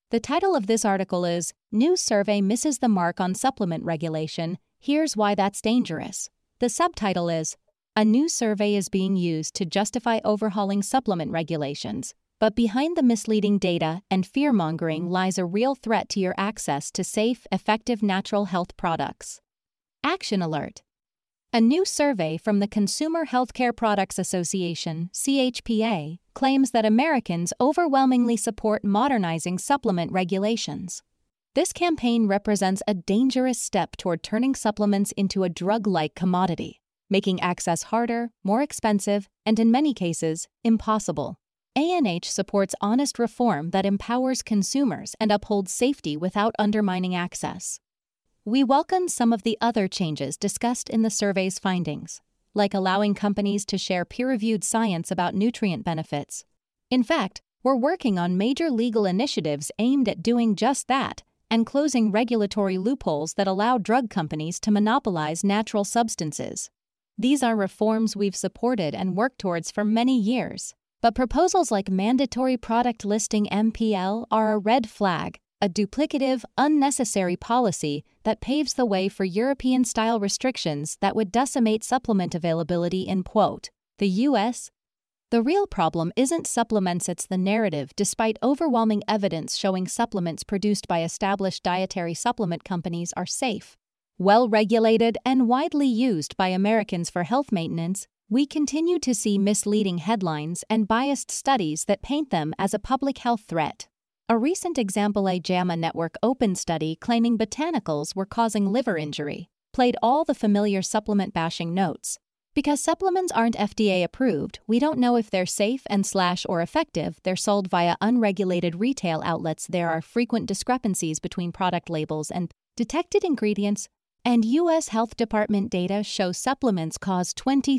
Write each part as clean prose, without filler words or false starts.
The title of this article is New Survey Misses the Mark on Supplement Regulation. Here's Why That's Dangerous. The subtitle is A New Survey is Being Used to Justify Overhauling Supplement Regulations. But behind the misleading data and fear-mongering lies a real threat to your access to safe, effective natural health products. Action Alert. A new survey from the Consumer Healthcare Products Association, CHPA, claims that Americans overwhelmingly support modernizing supplement regulations. This campaign represents a dangerous step toward turning supplements into a drug-like commodity, making access harder, more expensive, and in many cases, impossible. ANH supports honest reform that empowers consumers and upholds safety without undermining access. We welcome some of the other changes discussed in the survey's findings, like allowing companies to share peer-reviewed science about nutrient benefits. In fact, we're working on major legal initiatives aimed at doing just that and closing regulatory loopholes that allow drug companies to monopolize natural substances. These are reforms we've supported and worked towards for many years. But proposals like mandatory product listing MPL are a red flag, a duplicative, unnecessary policy that paves the way for European-style restrictions that would decimate supplement availability in, quote, the U.S. The real problem isn't supplements, it's the narrative, despite overwhelming evidence showing supplements produced by established dietary supplement companies are safe, well-regulated, and widely used by Americans for health maintenance. We continue to see misleading headlines and biased studies that paint them as a public health threat. A recent example, a JAMA Network Open study claiming botanicals were causing liver injury, played all the familiar supplement bashing notes. Because supplements aren't FDA approved, we don't know if they're safe or effective. They're sold via unregulated retail outlets. There are frequent discrepancies between product labels and detected ingredients. And U.S. Health Department data show supplements cause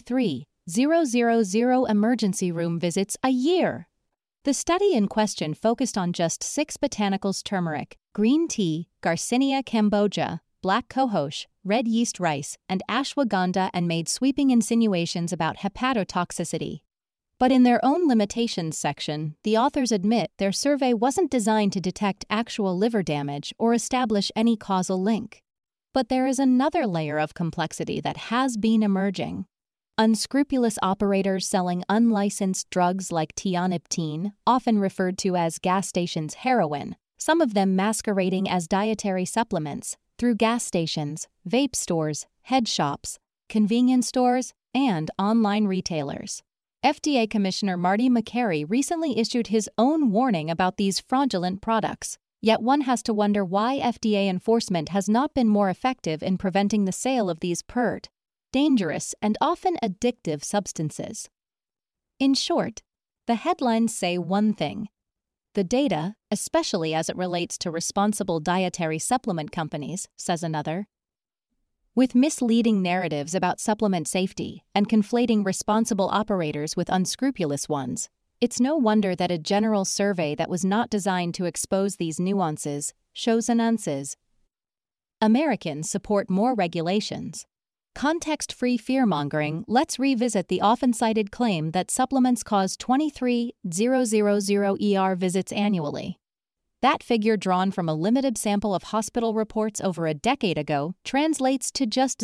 23,000 emergency room visits a year. The study in question focused on just 6 botanicals: turmeric, green tea, Garcinia cambogia, black cohosh, red yeast rice, and ashwagandha, and made sweeping insinuations about hepatotoxicity. But in their own limitations section, the authors admit their survey wasn't designed to detect actual liver damage or establish any causal link. But there is another layer of complexity that has been emerging. Unscrupulous operators selling unlicensed drugs like tianeptine, often referred to as gas stations' heroin, some of them masquerading as dietary supplements, through gas stations, vape stores, head shops, convenience stores, and online retailers. FDA Commissioner Marty Makary recently issued his own warning about these fraudulent products. Yet one has to wonder why FDA enforcement has not been more effective in preventing the sale of these dangerous, and often addictive substances. In short, the headlines say one thing. The data, especially as it relates to responsible dietary supplement companies, says another. With misleading narratives about supplement safety and conflating responsible operators with unscrupulous ones, it's no wonder that a general survey that was not designed to expose these nuances shows nuances. Americans support more regulations. Context-free fear-mongering. Let's revisit the often-cited claim that supplements cause 23,000 visits annually. That figure, drawn from a limited sample of hospital reports over a decade ago, translates to just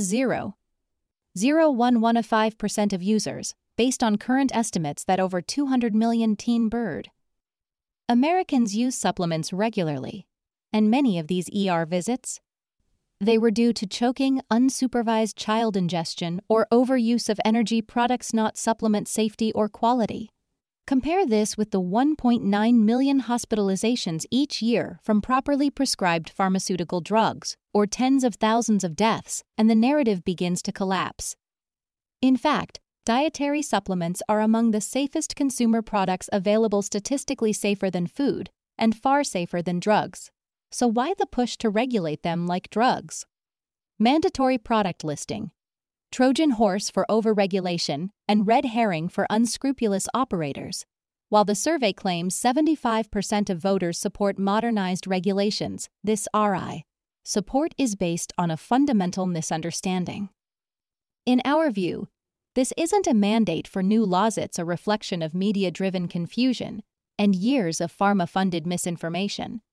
0.01115% of users, based on current estimates that over 200 million teen bird Americans use supplements regularly, and many of these visits, they were due to choking, unsupervised child ingestion, or overuse of energy products, not supplement safety or quality. Compare this with the 1.9 million hospitalizations each year from properly prescribed pharmaceutical drugs, or tens of thousands of deaths, and the narrative begins to collapse. In fact, dietary supplements are among the safest consumer products available, statistically safer than food, and far safer than drugs. So why the push to regulate them like drugs? Mandatory product listing. Trojan horse for overregulation and red herring for unscrupulous operators. While the survey claims 75% of voters support modernized regulations, this support is based on a fundamental misunderstanding. In our view, this isn't a mandate for new laws, it's a reflection of media-driven confusion and years of pharma-funded misinformation.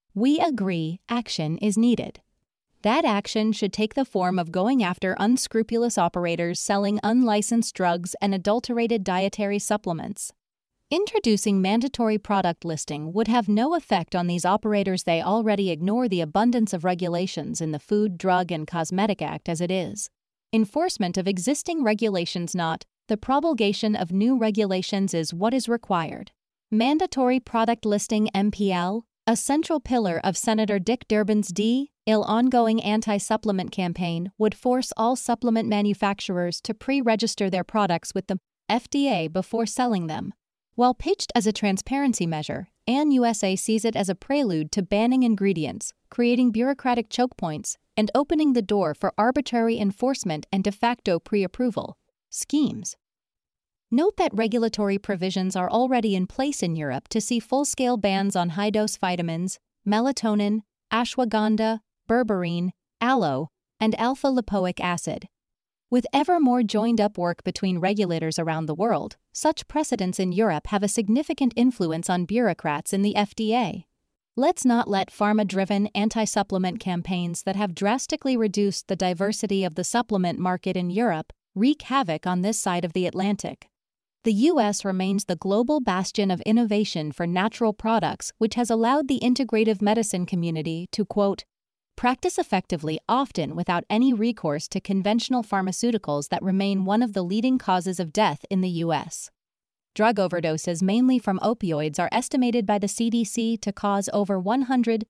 We agree action is needed. That action should take the form of going after unscrupulous operators selling unlicensed drugs and adulterated dietary supplements. Introducing mandatory product listing would have no effect on these operators. They already ignore the abundance of regulations in the Food, Drug, and Cosmetic Act as it is. Enforcement of existing regulations, not the promulgation of new regulations, is what is required. Mandatory product listing (MPL), a central pillar of Senator Dick Durbin's D.I.L. ongoing anti-supplement campaign, would force all supplement manufacturers to pre-register their products with the FDA before selling them. While pitched as a transparency measure, ANN USA sees it as a prelude to banning ingredients, creating bureaucratic choke points, and opening the door for arbitrary enforcement and de facto pre-approval schemes. Note that regulatory provisions are already in place in Europe to see full-scale bans on high-dose vitamins, melatonin, ashwagandha, berberine, aloe, and alpha-lipoic acid. With ever more joined-up work between regulators around the world, such precedents in Europe have a significant influence on bureaucrats in the FDA. Let's not let pharma-driven anti-supplement campaigns that have drastically reduced the diversity of the supplement market in Europe wreak havoc on this side of the Atlantic. The U.S. remains the global bastion of innovation for natural products, which has allowed the integrative medicine community to, quote, practice effectively, often without any recourse to conventional pharmaceuticals that remain one of the leading causes of death in the U.S. Drug overdoses, mainly from opioids, are estimated by the CDC to cause over 100,000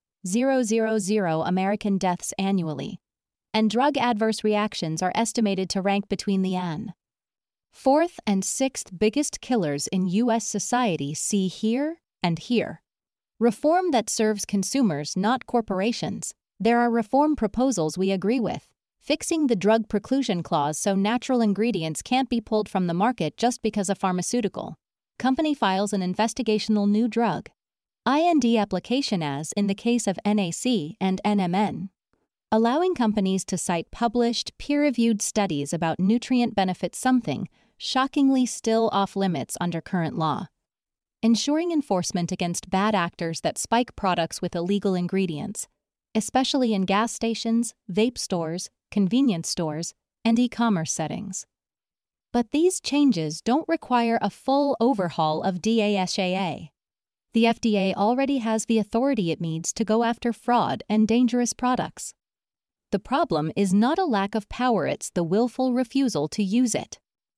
American deaths annually, and drug adverse reactions are estimated to rank between the fourth and sixth biggest killers in U.S. society. See here and here. Reform that serves consumers, not corporations. There are reform proposals we agree with. Fixing the drug preclusion clause so natural ingredients can't be pulled from the market just because a pharmaceutical company files an investigational new drug IND application, as in the case of NAC and NMN. Allowing companies to cite published, peer-reviewed studies about nutrient benefits, something shockingly still off-limits under current law. Ensuring enforcement against bad actors that spike products with illegal ingredients, especially in gas stations, vape stores, convenience stores, and e-commerce settings. But these changes don't require a full overhaul of DASHA. The FDA already has the authority it needs to go after fraud and dangerous products. The problem is not a lack of power, it's the willful refusal to use it.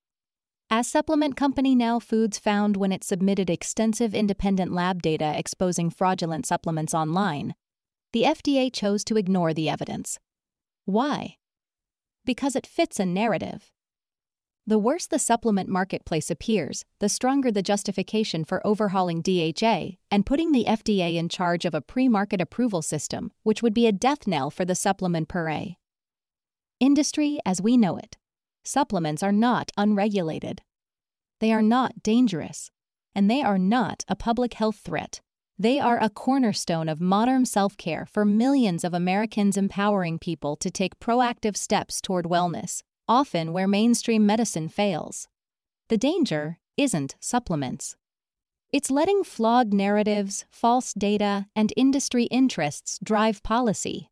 As supplement company Now Foods found when it submitted extensive independent lab data exposing fraudulent supplements online, the FDA chose to ignore the evidence. Why? Because it fits a narrative. The worse the supplement marketplace appears, the stronger the justification for overhauling DHA and putting the FDA in charge of a pre-market approval system, which would be a death knell for the supplement purvey industry as we know it. Supplements are not unregulated. They are not dangerous, and they are not a public health threat. They are a cornerstone of modern self-care for millions of Americans, empowering people to take proactive steps toward wellness, often where mainstream medicine fails. The danger isn't supplements. It's letting flawed narratives, false data, and industry interests drive policy.